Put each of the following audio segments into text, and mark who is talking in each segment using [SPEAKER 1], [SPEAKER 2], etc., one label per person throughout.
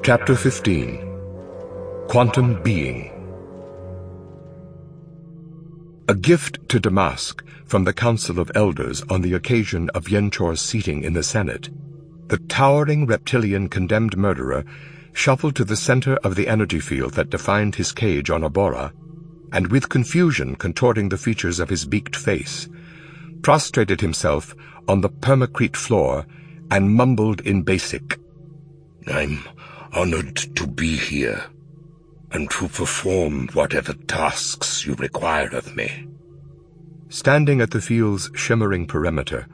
[SPEAKER 1] Chapter 15. Quantum Being. A gift to Damask from the Council of Elders on the occasion of Yenchor's seating in the Senate, the towering reptilian condemned murderer shuffled to the center of the energy field that defined his cage on Abora, and with confusion contorting the features of his beaked face, prostrated himself on the permacrete floor and mumbled in Basic,
[SPEAKER 2] "I'm honored to be here, and to perform whatever tasks you require of me."
[SPEAKER 1] Standing at the field's shimmering perimeter,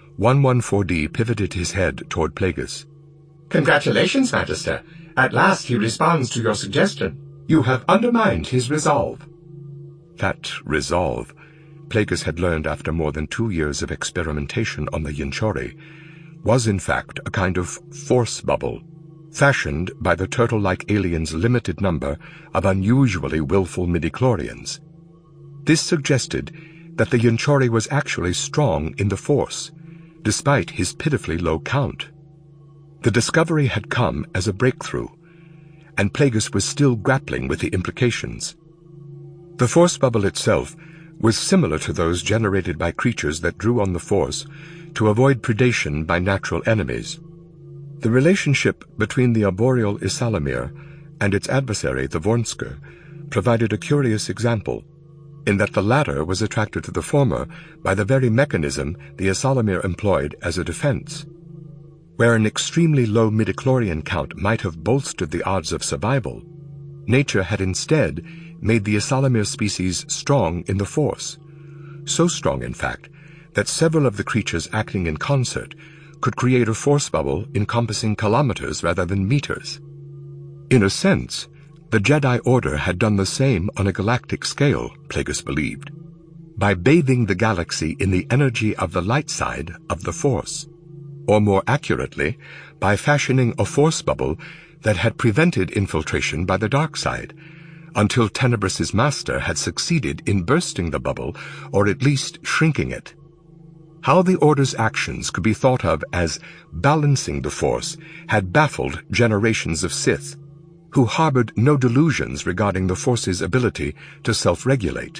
[SPEAKER 1] 114D pivoted his head toward Plagueis.
[SPEAKER 3] "Congratulations, Magister. At last he responds to your suggestion. You have undermined his resolve."
[SPEAKER 1] That resolve, Plagueis had learned after more than 2 years of experimentation on the Yenchori, was in fact a kind of force bubble, fashioned by the turtle-like alien's limited number of unusually willful midichlorians. This suggested that the Yenchori was actually strong in the Force, despite his pitifully low count. The discovery had come as a breakthrough, and Plagueis was still grappling with the implications. The Force bubble itself was similar to those generated by creatures that drew on the Force to avoid predation by natural enemies. The relationship between the arboreal Ysalamir and its adversary, the Vornsker, provided a curious example, in that the latter was attracted to the former by the very mechanism the Ysalamir employed as a defense. Where an extremely low midichlorian count might have bolstered the odds of survival, nature had instead made the Ysalamir species strong in the Force, so strong, in fact, that several of the creatures acting in concert could create a force bubble encompassing kilometers rather than meters. In a sense, the Jedi Order had done the same on a galactic scale, Plagueis believed, by bathing the galaxy in the energy of the light side of the Force, or more accurately, by fashioning a force bubble that had prevented infiltration by the dark side, until Tenebrous' master had succeeded in bursting the bubble, or at least shrinking it. How the Order's actions could be thought of as balancing the Force had baffled generations of Sith, who harbored no delusions regarding the Force's ability to self-regulate.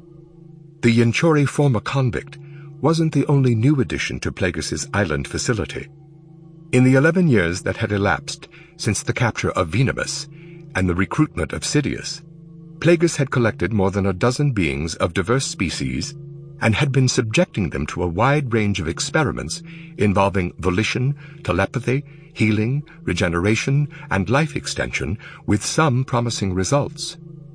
[SPEAKER 1] The Yenchori former convict wasn't the only new addition to Plagueis' island facility. In the 11 years that had elapsed since the capture of Venemus and the recruitment of Sidious, Plagueis had collected more than a dozen beings of diverse species and had been subjecting them to a wide range of experiments involving volition, telepathy, healing, regeneration, and life extension, with some promising results.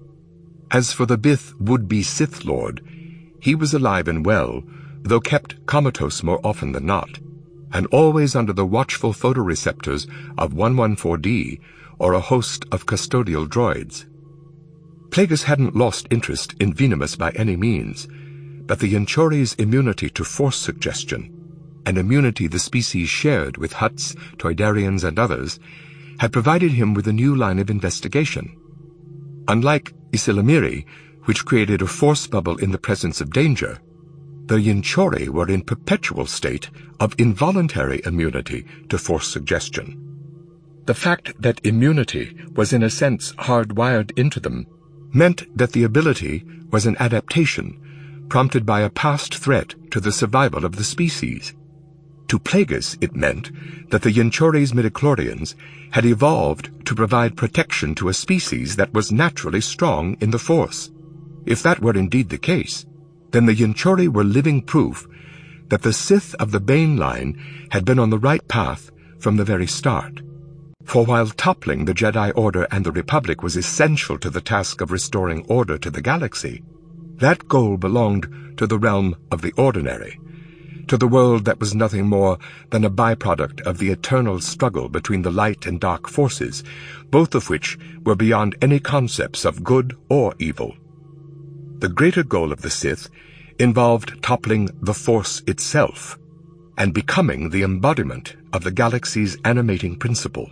[SPEAKER 1] As for the Bith would-be Sith Lord, he was alive and well, though kept comatose more often than not, and always under the watchful photoreceptors of 114D or a host of custodial droids. Plagueis hadn't lost interest in Venemus by any means, but the Yenchori's immunity to force suggestion, an immunity the species shared with Hutts, Toydarians, and others, had provided him with a new line of investigation. Unlike Ysalamiri, which created a force bubble in the presence of danger, the Yenchori were in perpetual state of involuntary immunity to force suggestion. The fact that immunity was in a sense hardwired into them meant that the ability was an adaptation prompted by a past threat to the survival of the species. To Plagueis, it meant that the Yenchori's midichlorians had evolved to provide protection to a species that was naturally strong in the Force. If that were indeed the case, then the Yenchori were living proof that the Sith of the Bane line had been on the right path from the very start. For while toppling the Jedi Order and the Republic was essential to the task of restoring order to the galaxy, that goal belonged to the realm of the ordinary, to the world that was nothing more than a byproduct of the eternal struggle between the light and dark forces, both of which were beyond any concepts of good or evil. The greater goal of the Sith involved toppling the Force itself and becoming the embodiment of the galaxy's animating principle.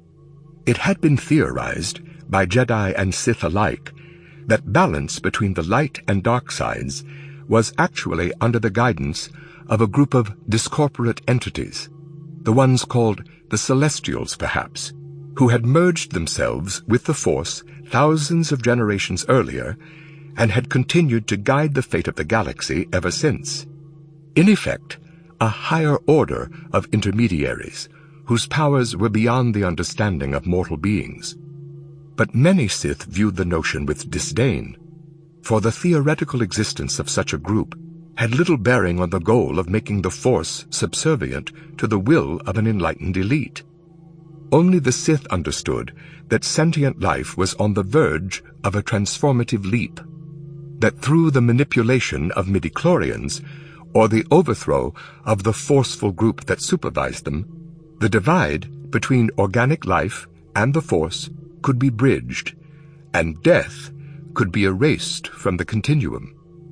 [SPEAKER 1] It had been theorized by Jedi and Sith alike that balance between the light and dark sides was actually under the guidance of a group of discorporate entities, the ones called the Celestials, perhaps, who had merged themselves with the Force thousands of generations earlier and had continued to guide the fate of the galaxy ever since. In effect, a higher order of intermediaries, whose powers were beyond the understanding of mortal beings. But many Sith viewed the notion with disdain, for the theoretical existence of such a group had little bearing on the goal of making the Force subservient to the will of an enlightened elite. Only the Sith understood that sentient life was on the verge of a transformative leap, that through the manipulation of midichlorians, or the overthrow of the forceful group that supervised them, the divide between organic life and the Force could be bridged, and death could be erased from the continuum.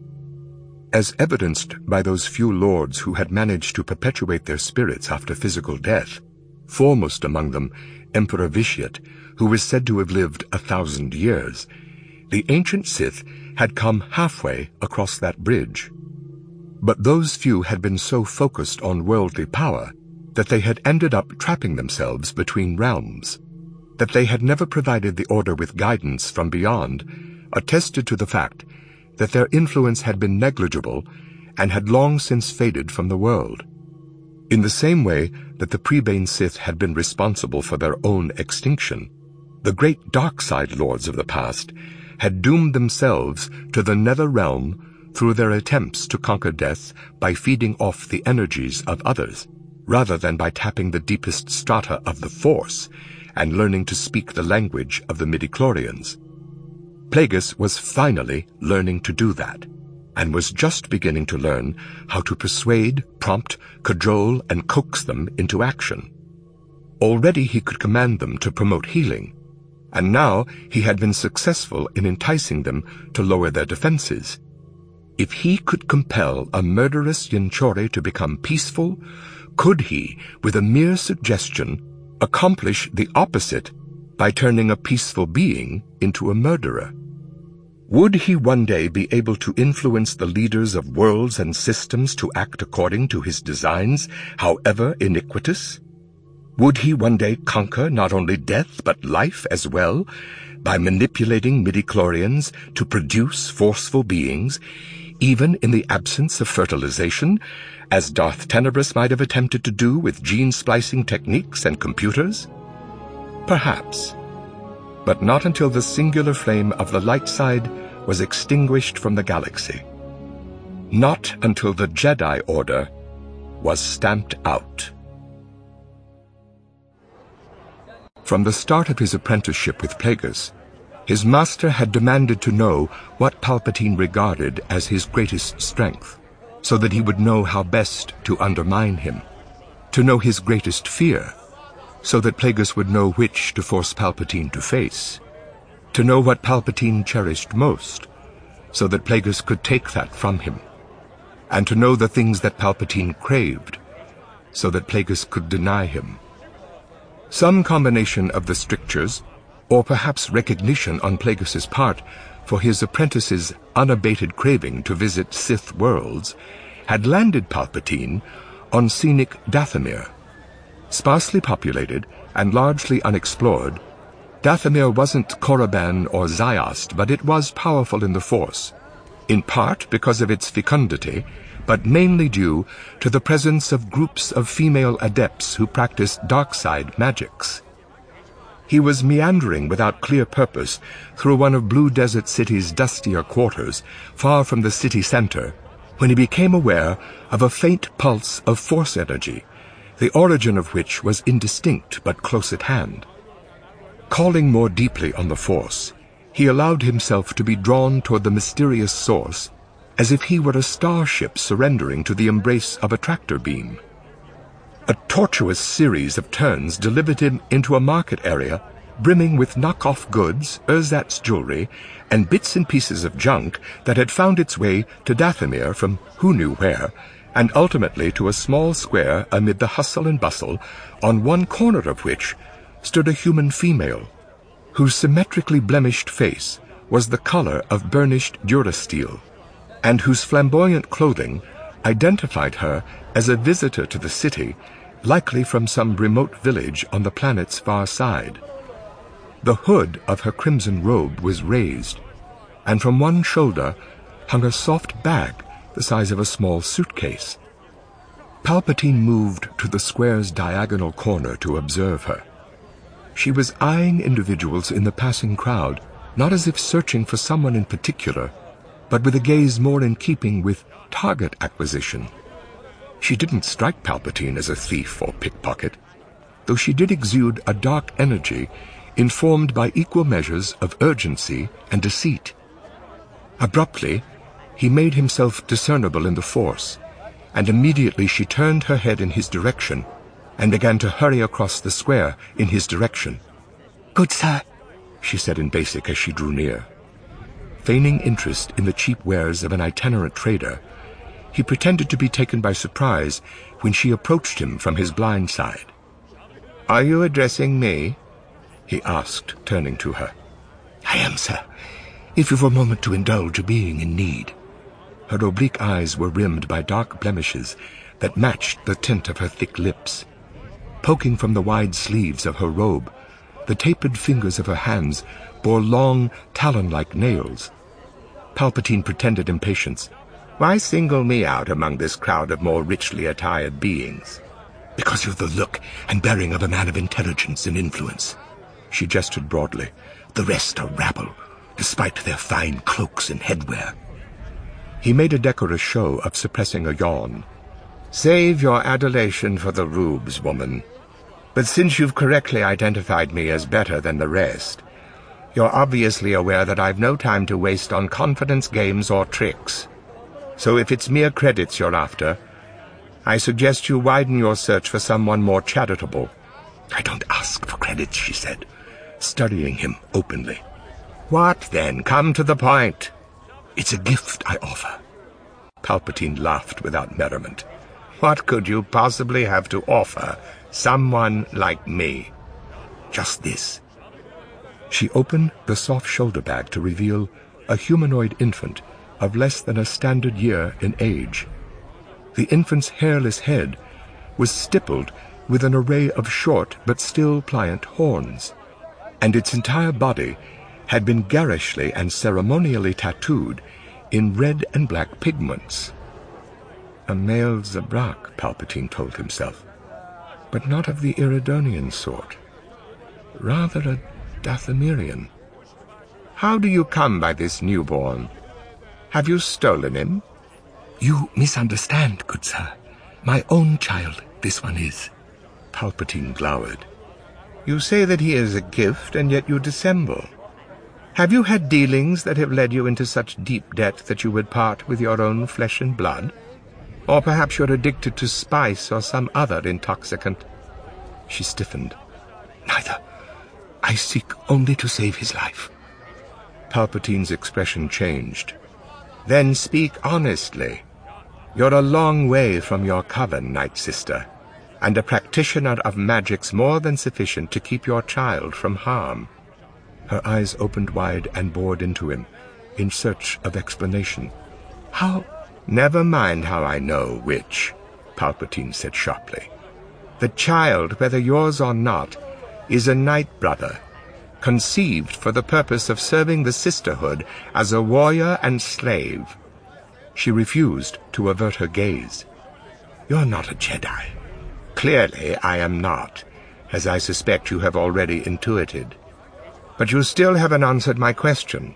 [SPEAKER 1] As evidenced by those few lords who had managed to perpetuate their spirits after physical death, foremost among them Emperor Vitiate, who was said to have lived 1,000 years, the ancient Sith had come halfway across that bridge. But those few had been so focused on worldly power that they had ended up trapping themselves between realms. That they had never provided the Order with guidance from beyond attested to the fact that their influence had been negligible and had long since faded from the world. In the same way that the Prebane Sith had been responsible for their own extinction, the great dark side lords of the past had doomed themselves to the nether realm through their attempts to conquer death by feeding off the energies of others, rather than by tapping the deepest strata of the Force and learning to speak the language of the midichlorians. Plagueis was finally learning to do that, and was just beginning to learn how to persuade, prompt, cajole, and coax them into action. Already he could command them to promote healing, and now he had been successful in enticing them to lower their defenses. If he could compel a murderous Yinchori to become peaceful, could he, with a mere suggestion, accomplish the opposite by turning a peaceful being into a murderer? Would he one day be able to influence the leaders of worlds and systems to act according to his designs, however iniquitous? Would he one day conquer not only death but life as well, by manipulating midichlorians to produce forceful beings, even in the absence of fertilization, as Darth Tenebrous might have attempted to do with gene-splicing techniques and computers? Perhaps. But not until the singular flame of the light side was extinguished from the galaxy. Not until the Jedi Order was stamped out. From the start of his apprenticeship with Plagueis, his master had demanded to know what Palpatine regarded as his greatest strength, so that he would know how best to undermine him, to know his greatest fear, so that Plagueis would know which to force Palpatine to face, to know what Palpatine cherished most, so that Plagueis could take that from him, and to know the things that Palpatine craved, so that Plagueis could deny him. Some combination of the strictures, or perhaps recognition on Plagueis's part for his apprentice's unabated craving to visit Sith worlds, had landed Palpatine on scenic Dathomir. Sparsely populated and largely unexplored, Dathomir wasn't Korriban or Ziost, but it was powerful in the Force, in part because of its fecundity, but mainly due to the presence of groups of female adepts who practiced dark-side magics. He was meandering without clear purpose through one of Blue Desert City's dustier quarters, far from the city center, when he became aware of a faint pulse of Force energy, the origin of which was indistinct but close at hand. Calling more deeply on the Force, he allowed himself to be drawn toward the mysterious source, as if he were a starship surrendering to the embrace of a tractor beam. A tortuous series of turns delivered him into a market area brimming with knockoff goods, ersatz jewelry, and bits and pieces of junk that had found its way to Dathomir from who knew where, and ultimately to a small square amid the hustle and bustle, on one corner of which stood a human female, whose symmetrically blemished face was the color of burnished durasteel, and whose flamboyant clothing identified her as a visitor to the city, likely from some remote village on the planet's far side. The hood of her crimson robe was raised, and from one shoulder hung a soft bag the size of a small suitcase. Palpatine moved to the square's diagonal corner to observe her. She was eyeing individuals in the passing crowd, not as if searching for someone in particular, but with a gaze more in keeping with target acquisition. She didn't strike Palpatine as a thief or pickpocket, though she did exude a dark energy informed by equal measures of urgency and deceit. Abruptly, he made himself discernible in the Force, and immediately she turned her head in his direction and began to hurry across the square in his direction.
[SPEAKER 4] "Good sir,"
[SPEAKER 1] she said in Basic as she drew near. Feigning interest in the cheap wares of an itinerant trader, he pretended to be taken by surprise when she approached him from his blind side. "Are you addressing me?" he asked, turning to her.
[SPEAKER 4] "I am, sir, if you've a moment to indulge a being in need."
[SPEAKER 1] Her oblique eyes were rimmed by dark blemishes that matched the tint of her thick lips. Poking from the wide sleeves of her robe, the tapered fingers of her hands bore long, talon-like nails. Palpatine pretended impatience. "Why single me out among this crowd of more richly attired beings?"
[SPEAKER 4] "Because you've the look and bearing of a man of intelligence and influence."
[SPEAKER 1] She gestured broadly.
[SPEAKER 4] "The rest are rabble, despite their fine cloaks and headwear."
[SPEAKER 1] He made a decorous show of suppressing a yawn. "Save your adulation for the rubes, woman. But since you've correctly identified me as better than the rest, you're obviously aware that I've no time to waste on confidence games or tricks. So if it's mere credits you're after, I suggest you widen your search for someone more charitable."
[SPEAKER 4] "I don't ask for credits," she said, studying him openly.
[SPEAKER 1] "What then? Come to the point."
[SPEAKER 4] "It's a gift I offer."
[SPEAKER 1] Palpatine laughed without merriment. "What could you possibly have to offer someone like me?"
[SPEAKER 4] "Just this."
[SPEAKER 1] She opened the soft shoulder bag to reveal a humanoid infant of less than a standard year in age. The infant's hairless head was stippled with an array of short but still pliant horns, and its entire body had been garishly and ceremonially tattooed in red and black pigments. A male Zabrak, Palpatine told himself, but not of the Iridonian sort. Rather a Dathomirian. "How do you come by this newborn? Have you stolen him?"
[SPEAKER 4] "You misunderstand, good sir. My own child, this one is."
[SPEAKER 1] Palpatine glowered. "You say that he is a gift, and yet you dissemble. Have you had dealings that have led you into such deep debt that you would part with your own flesh and blood? Or perhaps you're addicted to spice or some other intoxicant?" She stiffened.
[SPEAKER 4] "Neither. I seek only to save his life."
[SPEAKER 1] Palpatine's expression changed. "Then speak honestly. You're a long way from your coven, Night Sister, and a practitioner of magic's more than sufficient to keep your child from harm." Her eyes opened wide and bored into him, in search of explanation. "How—" "Never mind how I know, witch," Palpatine said sharply. "The child, whether yours or not, is a Night Brother, conceived for the purpose of serving the Sisterhood as a warrior and slave." She refused to avert her gaze. "You're not a Jedi." "Clearly I am not, as I suspect you have already intuited. But you still haven't answered my question.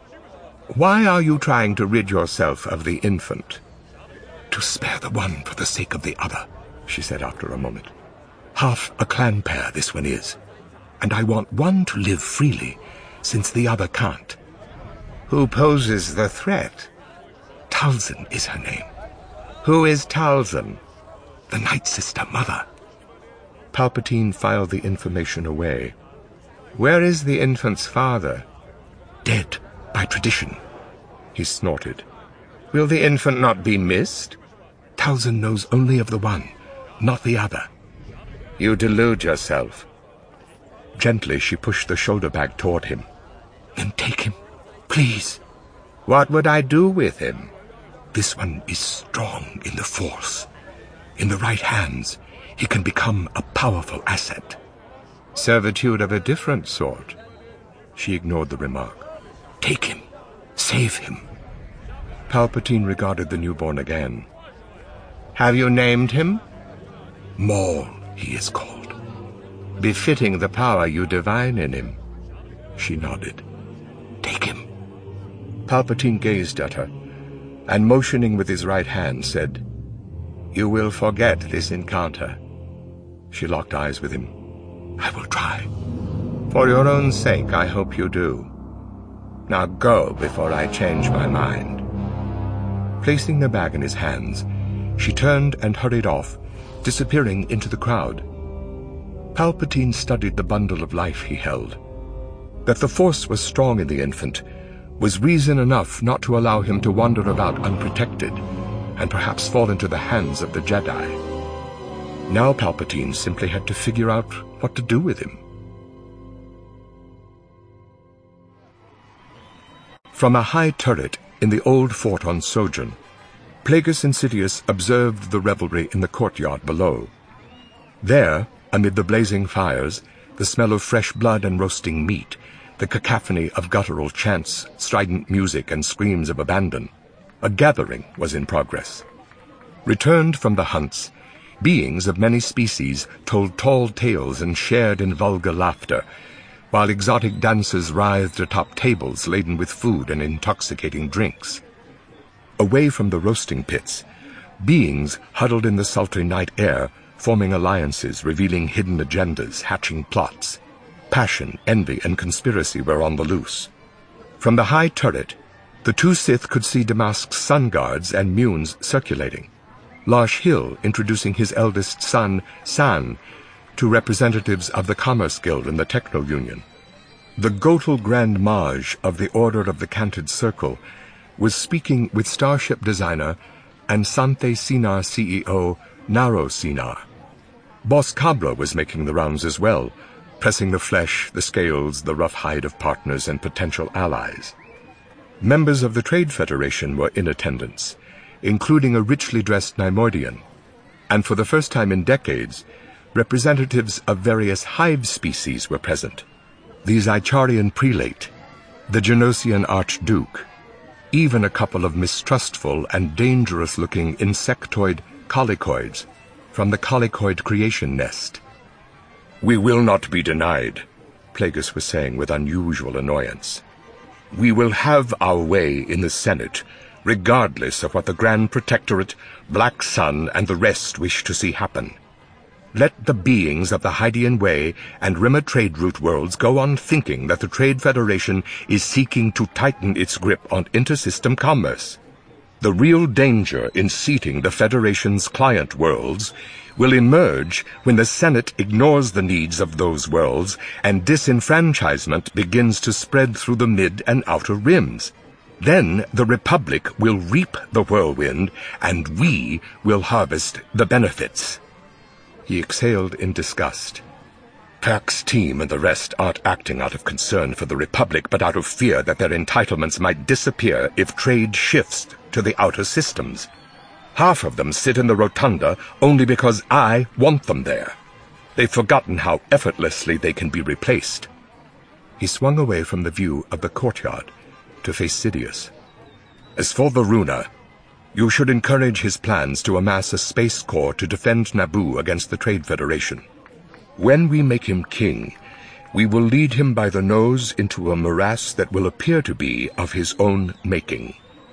[SPEAKER 1] Why are you trying to rid yourself of the infant?"
[SPEAKER 4] "To spare the one for the sake of the other,"
[SPEAKER 1] she said after a moment.
[SPEAKER 4] "Half a clan pair this one is, and I want one to live freely, since the other can't."
[SPEAKER 1] "Who poses the threat?"
[SPEAKER 4] "Talzin is her name."
[SPEAKER 1] "Who is Talzin?"
[SPEAKER 4] "The Night Sister Mother."
[SPEAKER 1] Palpatine filed the information away. "Where is the infant's father?"
[SPEAKER 4] "Dead, by tradition."
[SPEAKER 1] He snorted. "Will the infant not be missed?"
[SPEAKER 4] "Talzin knows only of the one, not the other."
[SPEAKER 1] "You delude yourself." Gently she pushed the shoulder bag toward him.
[SPEAKER 4] "Then take him, please."
[SPEAKER 1] "What would I do with him?"
[SPEAKER 4] "This one is strong in the Force. In the right hands, he can become a powerful asset."
[SPEAKER 1] "Servitude of a different sort." She ignored the remark.
[SPEAKER 4] Take him. Save him.
[SPEAKER 1] Palpatine regarded the newborn again. Have you named him?
[SPEAKER 4] Maul, he is called.
[SPEAKER 1] Befitting the power you divine in him.
[SPEAKER 4] She nodded. Take him.
[SPEAKER 1] Palpatine gazed at her, and motioning with his right hand, said, You will forget this encounter. She locked eyes with him.
[SPEAKER 4] I will try.
[SPEAKER 1] For your own sake, I hope you do. Now go before I change my mind. Placing the bag in his hands, she turned and hurried off, disappearing into the crowd. Palpatine studied the bundle of life he held. That the Force was strong in the infant was reason enough not to allow him to wander about unprotected, and perhaps fall into the hands of the Jedi. Now Palpatine simply had to figure out what to do with him. From a high turret in the old fort on Sojourn, Plagueis and Sidious observed the revelry in the courtyard below. There, amid the blazing fires, the smell of fresh blood and roasting meat, the cacophony of guttural chants, strident music, and screams of abandon, a gathering was in progress. Returned from the hunts, beings of many species told tall tales and shared in vulgar laughter, while exotic dancers writhed atop tables laden with food and intoxicating drinks. Away from the roasting pits, beings huddled in the sultry night air, forming alliances, revealing hidden agendas, hatching plots. Passion, envy, and conspiracy were on the loose. From the high turret, the two Sith could see Damask's sun guards and Munes circulating. Losh Hill introducing his eldest son, San, to representatives of the Commerce Guild and the Techno Union. The Gotal Grand Mage of the Order of the Canted Circle was speaking with Starship designer and Santhe Sinar CEO Naro Sinar. Boss Cabra was making the rounds as well, pressing the flesh, the scales, the rough hide of partners and potential allies. Members of the Trade Federation were in attendance, including a richly dressed Neimoidian, and for the first time in decades, representatives of various hive species were present. The Zycharian prelate, the Genosian archduke, even a couple of mistrustful and dangerous-looking insectoid colicoids from the colicoid creation nest.
[SPEAKER 2] We will not be denied,
[SPEAKER 1] Plagueis was saying with unusual annoyance.
[SPEAKER 2] We will have our way in the Senate, regardless of what the Grand Protectorate, Black Sun, and the rest wish to see happen. Let the beings of the Hydean Way and Rimma trade route worlds go on thinking that the Trade Federation is seeking to tighten its grip on intersystem commerce. The real danger in seating the Federation's client worlds will emerge when the Senate ignores the needs of those worlds and disenfranchisement begins to spread through the mid and outer rims. Then the Republic will reap the whirlwind, and we will harvest the benefits. He exhaled in disgust. Pack's team and the rest aren't acting out of concern for the Republic, but out of fear that their entitlements might disappear if trade shifts to the outer systems. Half of them sit in the rotunda only because I want them there. They've forgotten how effortlessly they can be replaced. He swung away from the view of the courtyard to face Sidious. As for Varuna, you should encourage his plans to amass a space corps to defend Naboo against the Trade Federation. When we make him king, we will lead him by the nose into a morass that will appear to be of his own making.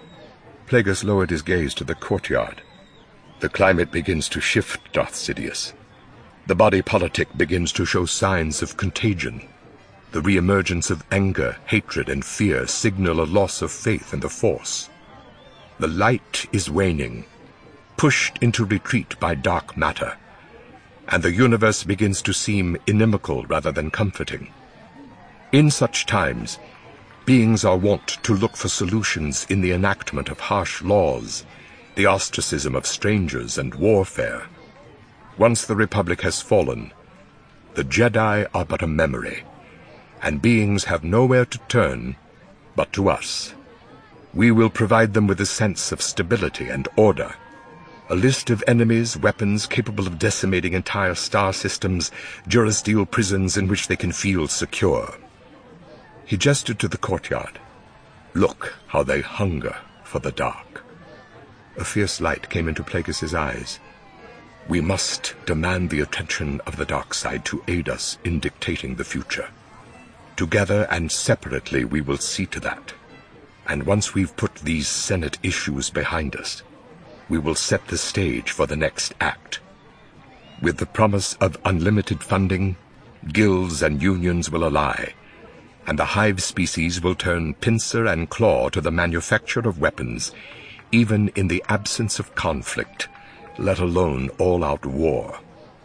[SPEAKER 2] Plagueis lowered his gaze to the courtyard. The climate begins to shift, Darth Sidious. The body politic begins to show signs of contagion. The re-emergence of anger, hatred, and fear signal a loss of faith in the Force. The light is waning, pushed into retreat by dark matter, and the universe begins to seem inimical rather than comforting. In such times, beings are wont to look for solutions in the enactment of harsh laws, the ostracism of strangers, and warfare. Once the Republic has fallen, the Jedi are but a memory, and beings have nowhere to turn but to us. We will provide them with a sense of stability and order, a list of enemies, weapons capable of decimating entire star systems, durasteel prisons in which they can feel secure.
[SPEAKER 1] He gestured to the courtyard. Look how they hunger for the dark. A fierce light came into Plagueis' eyes. We must demand the attention of the dark side to aid us in dictating the future. Together and separately we will see to that. And once we've put these Senate issues behind us, we will set the stage for the next act. With the promise of unlimited funding, guilds and unions will ally, and the hive species will turn pincer and claw to the manufacture of weapons, even in the absence of conflict, let alone all-out war.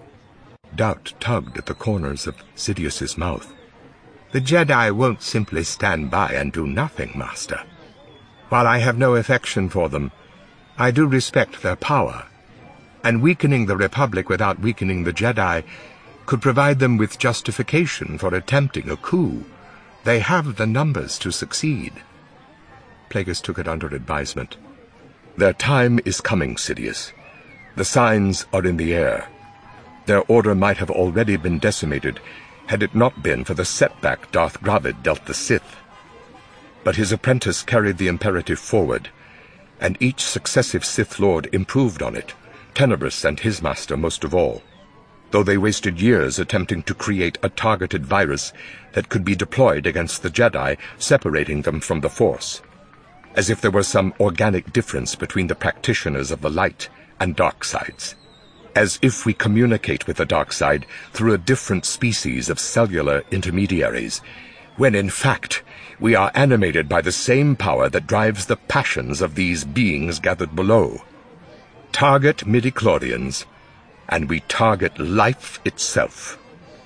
[SPEAKER 1] Doubt tugged at the corners of Sidious's mouth.
[SPEAKER 2] The Jedi won't simply stand by and do nothing, Master. While I have no affection for them, I do respect their power, and weakening the Republic without weakening the Jedi could provide them with justification for attempting a coup. They have the numbers to succeed.
[SPEAKER 1] Plagueis took it under advisement. Their time is coming, Sidious. The signs are in the air. Their order might have already been decimated had it not been for the setback Darth Gravid dealt the Sith. But his apprentice carried the imperative forward, and each successive Sith Lord improved on it, Tenebrous and his master most of all, though they wasted years attempting to create a targeted virus that could be deployed against the Jedi, separating them from the Force, as if there were some organic difference between the practitioners of the light and dark sides, as if we communicate with the dark side through a different species of cellular intermediaries, when in fact we are animated by the same power that drives the passions of these beings gathered below. Target midichlorians, and we target life itself.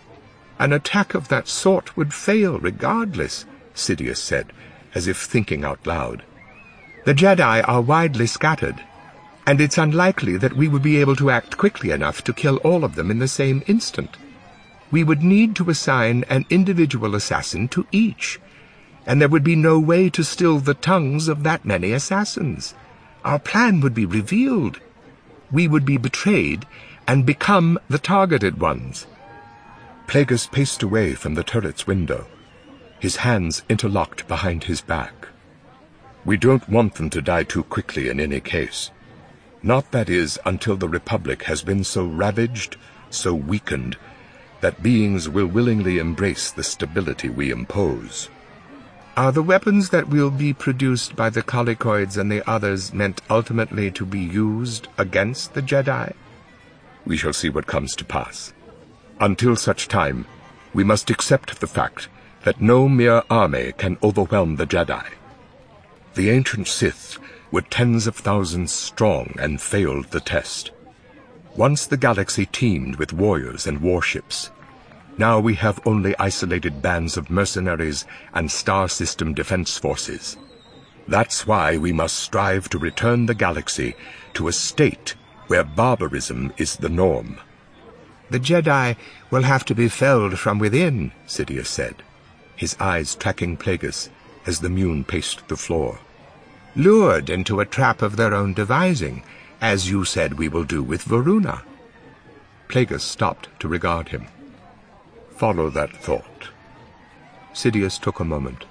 [SPEAKER 2] An attack of that sort would fail regardless, Sidious said, as if thinking out loud. The Jedi are widely scattered, and it's unlikely that we would be able to act quickly enough to kill all of them in the same instant. We would need to assign an individual assassin to each, and there would be no way to still the tongues of that many assassins. Our plan would be revealed. We would be betrayed and become the targeted ones.
[SPEAKER 1] Plagueis paced away from the turret's window, his hands interlocked behind his back. We don't want them to die too quickly in any case. Not, that is, until the Republic has been so ravaged, so weakened, that beings will willingly embrace the stability we impose.
[SPEAKER 2] Are the weapons that will be produced by the Colicoids and the others meant ultimately to be used against the Jedi?
[SPEAKER 1] We shall see what comes to pass. Until such time, we must accept the fact that no mere army can overwhelm the Jedi. The ancient Sith were tens of thousands strong and failed the test. Once the galaxy teemed with warriors and warships. Now we have only isolated bands of mercenaries and star system defense forces. That's why we must strive to return the galaxy to a state where barbarism is the norm.
[SPEAKER 2] The Jedi will have to be felled from within, Sidious said, his eyes tracking Plagueis as the Mune paced the floor. Lured into a trap of their own devising, as you said we will do with Varuna.
[SPEAKER 1] Plagueis stopped to regard him. Follow that thought.
[SPEAKER 2] Sidious took a moment.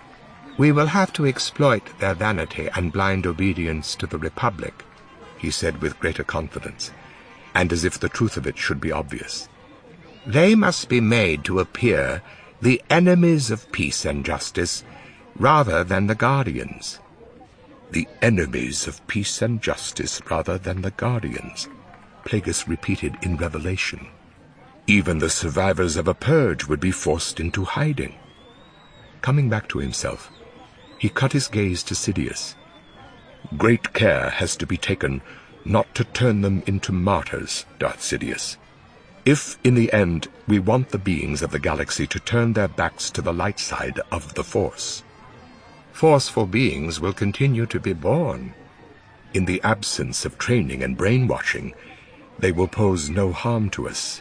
[SPEAKER 2] We will have to exploit their vanity and blind obedience to the Republic, he said with greater confidence, and as if the truth of it should be obvious. They must be made to appear the enemies of peace and justice, rather than the guardians.
[SPEAKER 1] The enemies of peace and justice rather than the guardians, Plagueis repeated in revelation. Even the survivors of a purge would be forced into hiding. Coming back to himself, he cut his gaze to Sidious. Great care has to be taken not to turn them into martyrs, Darth Sidious. If, in the end, we want the beings of the galaxy to turn their backs to the light side of the Force.
[SPEAKER 2] Forceful beings will continue to be born.
[SPEAKER 1] In the absence of training and brainwashing, they will pose no harm to us.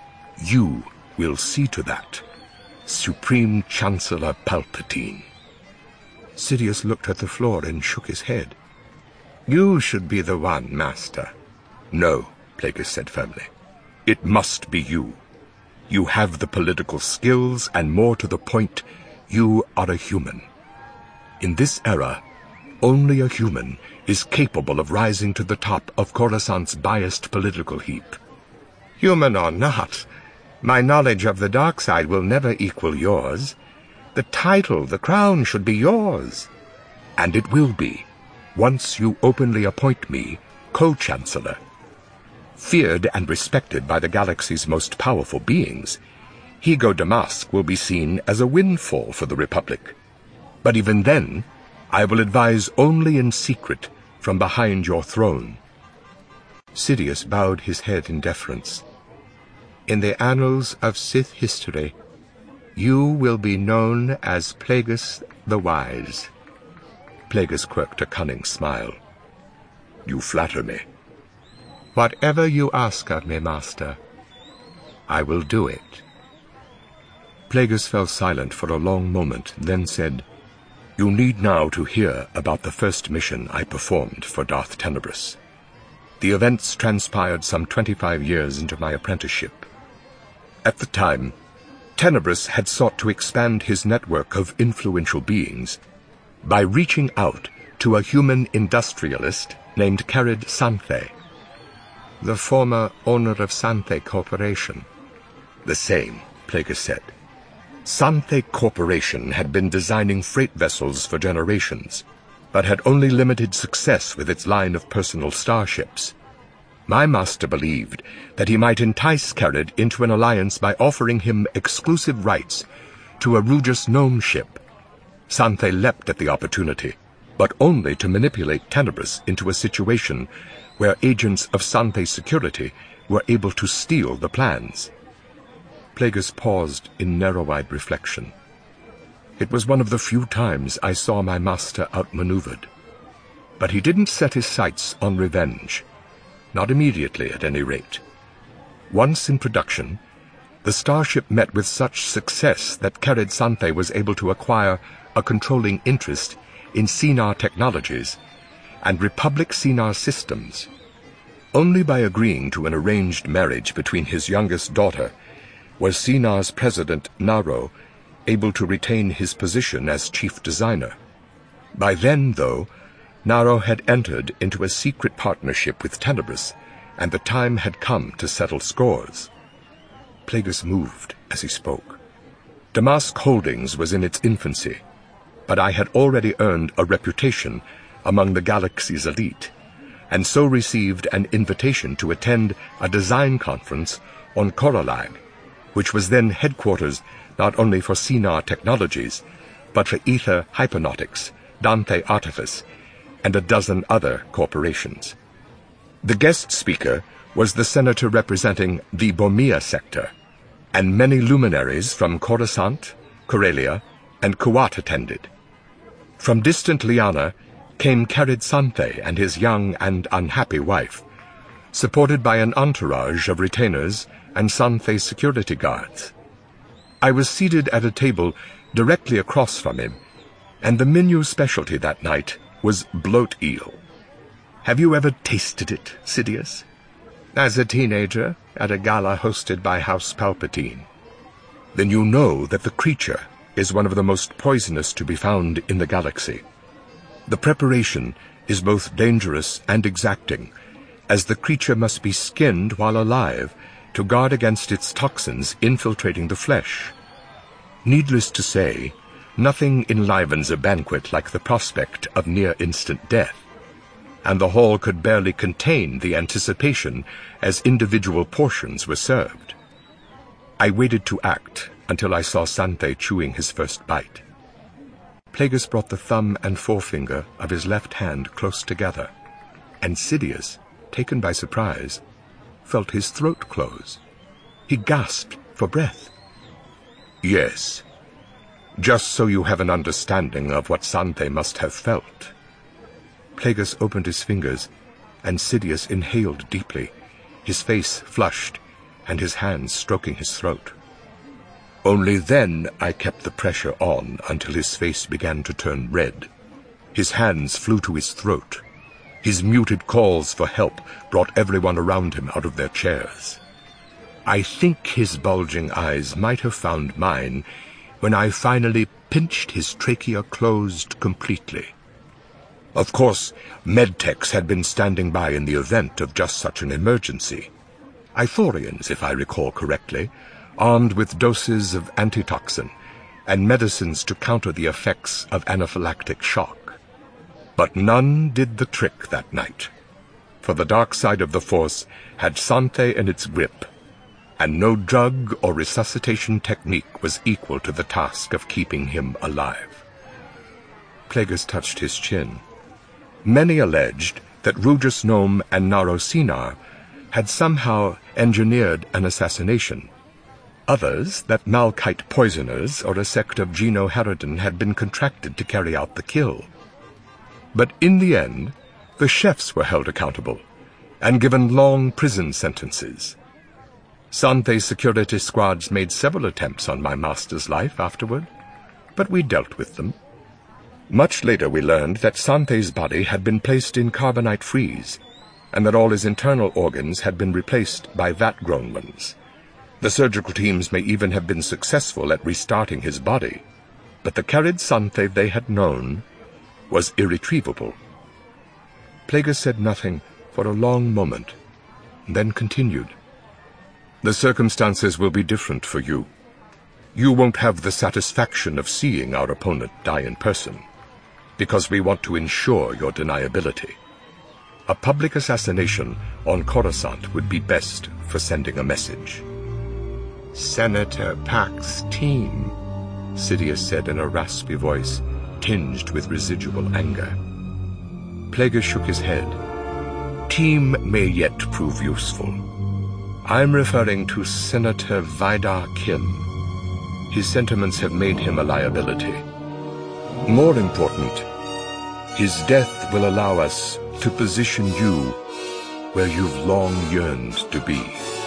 [SPEAKER 1] You will see to that, Supreme Chancellor Palpatine.
[SPEAKER 2] Sidious looked at the floor and shook his head. You should be the one, Master.
[SPEAKER 1] No, Plagueis said firmly. It must be you. You have the political skills, and more to the point, You are a human. In this era, only a human is capable of rising to the top of Coruscant's biased political heap. Human or not, my knowledge of the dark side will never equal yours. The title, the crown, should be yours. And it will be, once you openly appoint me co-chancellor. Feared and respected by the galaxy's most powerful beings, Higo Damask will be seen as a windfall for the Republic. But even then, I will advise only in secret from behind your throne. Sidious bowed his head in deference. In the annals of Sith history, you will be known as Plagueis the Wise. Plagueis quirked a cunning smile. You flatter me. Whatever you ask of me, Master, I will do it. Plagueis fell silent for a long moment, then said, You need now to hear about the first mission I performed for Darth Tenebrous. The events transpired some 25 years into my apprenticeship. At the time, Tenebrous had sought to expand his network of influential beings by reaching out to a human industrialist named Carid Santhe, the former owner of Santhe Corporation. The same, Plagueis said. Santhe Corporation had been designing freight vessels for generations, but had only limited success with its line of personal starships. My master believed that he might entice Carid into an alliance by offering him exclusive rights to a Rugus gnome ship. Santhe leapt at the opportunity, but only to manipulate Tenebrous into a situation where agents of Santhe security were able to steal the plans. Plagueis paused in narrow-eyed reflection. It was one of the few times I saw my master outmaneuvered. But he didn't set his sights on revenge. Not immediately, at any rate. Once in production, the starship met with such success that Carid Santhe was able to acquire a controlling interest in Cinar Technologies and Republic Cinar Systems. Only by agreeing to an arranged marriage between his youngest daughter was Cinar's president, Naro, able to retain his position as chief designer. By then, though, Naro had entered into a secret partnership with Tenebrous, and the time had come to settle scores. Plagueis moved as he spoke. Damask Holdings was in its infancy, but I had already earned a reputation among the galaxy's elite, and so received an invitation to attend a design conference on Coralag, which was then headquarters not only for Cinar Technologies, but for Ether Hypernautics, Dante Artifice, and a dozen other corporations. The guest speaker was the senator representing the Bormia sector, and many luminaries from Coruscant, Corellia, and Kuat attended. From distant Liana came Carid Santhe and his young and unhappy wife, supported by an entourage of retainers and Santhe security guards. I was seated at a table directly across from him, and the menu specialty that night was bloat eel. Have you ever tasted it, Sidious? As a teenager, at a gala hosted by House Palpatine. Then you know that the creature is one of the most poisonous to be found in the galaxy. The preparation is both dangerous and exacting, as the creature must be skinned while alive to guard against its toxins infiltrating the flesh. Needless to say, nothing enlivens a banquet like the prospect of near-instant death, and the hall could barely contain the anticipation as individual portions were served. I waited to act until I saw Santhe chewing his first bite. Plagueis brought the thumb and forefinger of his left hand close together, and Sidious, taken by surprise, felt his throat close. He gasped for breath. Yes, just so you have an understanding of what Santhe must have felt. Plagueis opened his fingers, and Sidious inhaled deeply, his face flushed, and his hands stroking his throat. Only then I kept the pressure on until his face began to turn red. His hands flew to his throat. His muted calls for help brought everyone around him out of their chairs. I think his bulging eyes might have found mine when I finally pinched his trachea closed completely. Of course, medtechs had been standing by in the event of just such an emergency. Ithorians, if I recall correctly, armed with doses of antitoxin and medicines to counter the effects of anaphylactic shock. But none did the trick that night, for the dark side of the Force had Santhe in its grip, and no drug or resuscitation technique was equal to the task of keeping him alive. Plagueis touched his chin. Many alleged that Rugus Gnome and Naro Sinar had somehow engineered an assassination. Others that Malkite poisoners or a sect of Geno Haradin had been contracted to carry out the kill. But in the end, the chefs were held accountable and given long prison sentences. Santhe's security squads made several attempts on my master's life afterward, but we dealt with them. Much later we learned that Santhe's body had been placed in carbonite freeze, and that all his internal organs had been replaced by vat-grown ones. The surgical teams may even have been successful at restarting his body, but the Carid Santhe they had known was irretrievable. Plagueis said nothing for a long moment, then continued. The circumstances will be different for you. You won't have the satisfaction of seeing our opponent die in person, because we want to ensure your deniability. A public assassination on Coruscant would be best for sending a message. Senator Pax's team, Sidious said in a raspy voice, tinged with residual anger. Plagueis shook his head. Team may yet prove useful. I'm referring to Senator Vidar Kim. His sentiments have made him a liability. More important, his death will allow us to position you where you've long yearned to be.